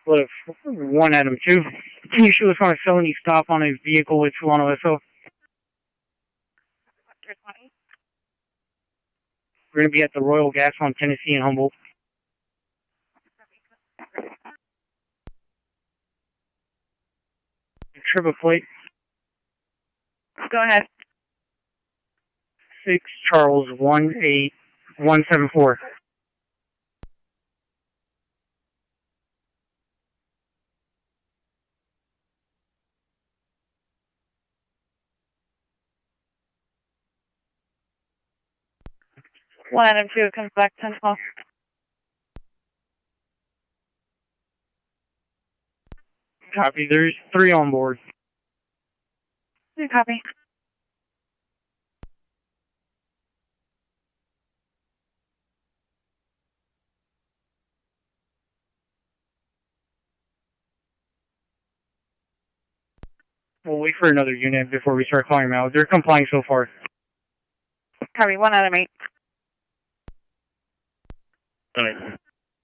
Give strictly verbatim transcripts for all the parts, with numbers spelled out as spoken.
What if one Adam two? Can you show us on a felony stop on a vehicle with Solano S O? We're going to be at the Royal Gas on Tennessee and Humboldt. Triple plate. Go ahead. Six Charles one eight one seven four. One Adam two comes back ten twelve. Copy. There's three on board. Good copy. We'll wait for another unit before we start calling them out. They're complying so far. Copy. One Adam eight. All right.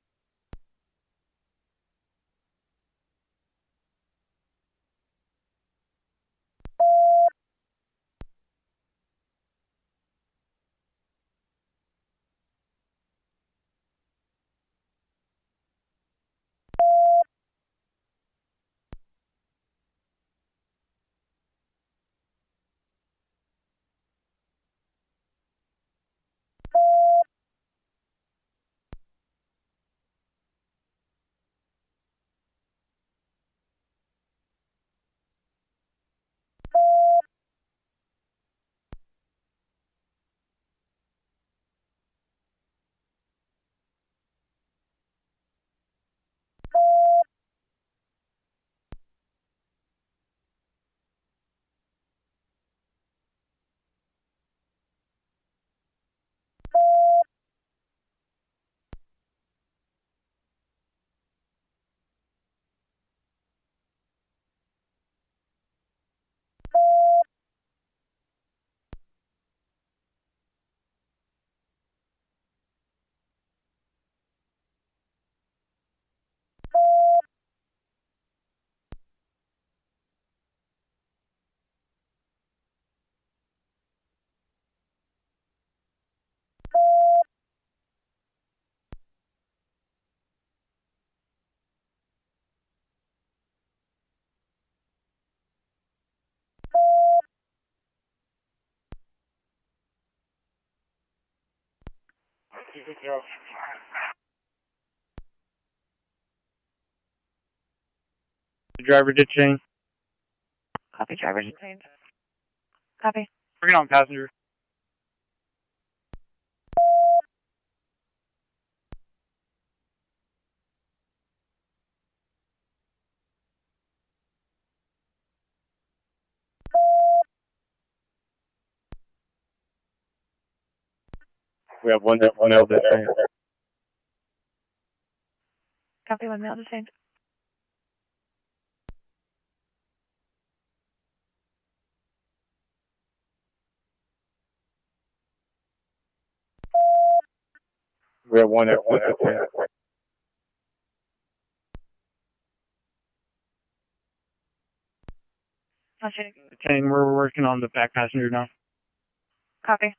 The driver did change. Copy. Driver detained. Copy. Bring it on, passenger. We have one one L detained. Copy. One male detained. We have one L detained. Detained. We're working on the back passenger now. Copy.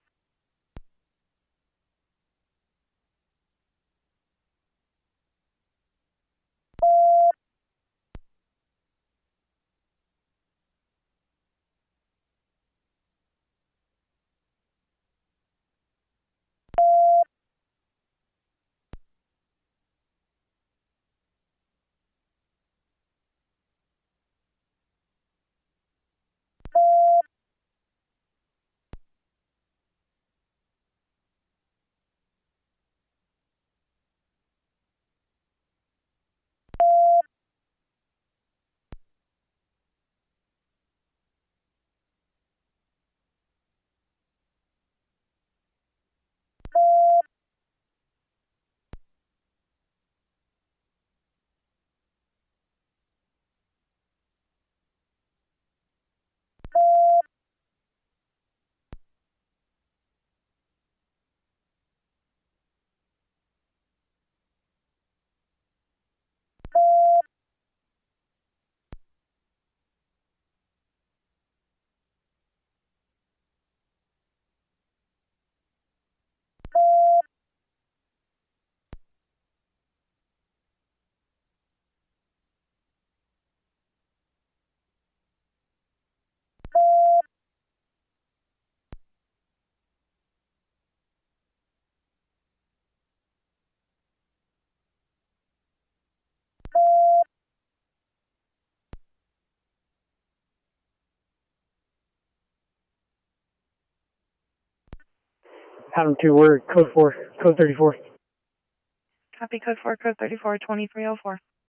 Adam two, we're code four, code thirty-four. Copy code four, code thirty-four, twenty-three oh four.